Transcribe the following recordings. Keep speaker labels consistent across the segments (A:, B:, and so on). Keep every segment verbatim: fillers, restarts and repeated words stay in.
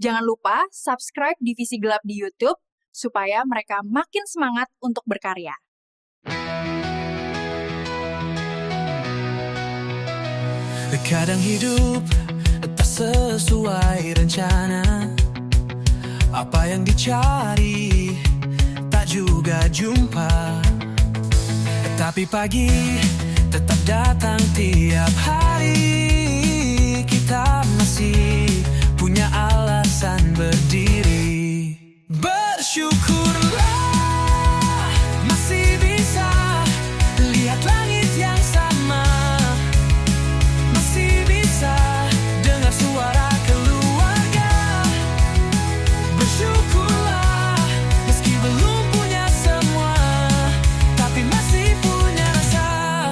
A: Jangan lupa subscribe Divisi Gelap di YouTube supaya mereka makin semangat untuk berkarya.
B: Kadang hidup tak sesuai rencana, apa yang dicari tak juga jumpa. Tapi pagi tetap datang tiap hari. Kita masih punya alasan berdiri. Bersyukurlah masih bisa lihat langit yang sama, masih bisa dengar suara keluarga. Bersyukurlah meski belum punya semua, tapi masih punya rasa.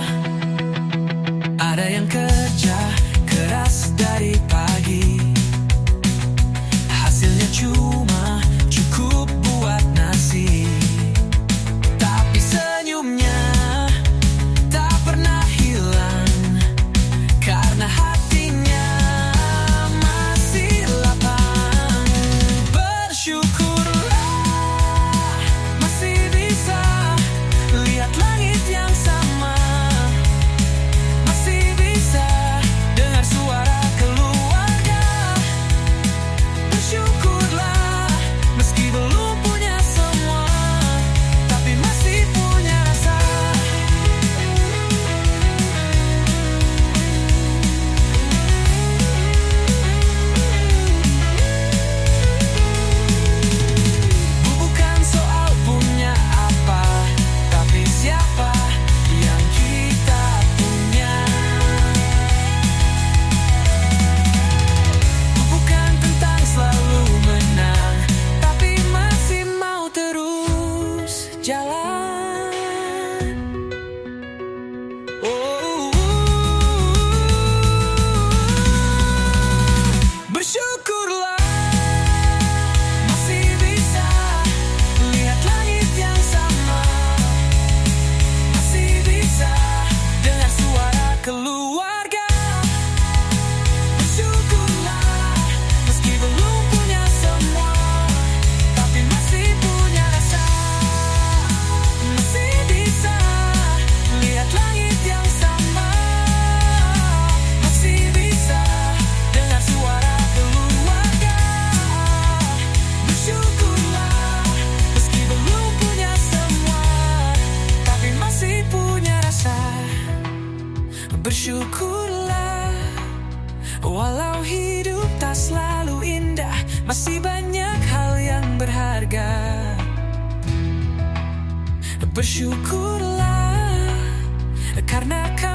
B: Ada yang kerja keras dari pagi, hasilnya cuma cukup buat nasi, tapi senyumnya tak pernah hilang karena hatinya masih lapang. Bersyukurlah masih bisa lihat langit yang sama, masih bisa dengar suara keluarga. Bersyukurlah meski belum punya semua, tapi masih punya rasa. Bukan soal punya apa, tapi siapa yang kita punya. Bukan tentang selalu menang, tapi masih mau terus jalan. Oh, bersyukurlah masih bisa lihat langit yang sama, masih bisa dengar suara keluarga. Bersyukurlah meski belum punya semua, tapi masih punya rasa. Masih bisa lihat langit yang sama, masih bisa dengar suara keluarga. Bersyukurlah meski belum punya semua, tapi masih punya rasa. Bersyukurlah walau hidup tak selalu indah, masih banyak hal yang berharga. Bersyukurlah karena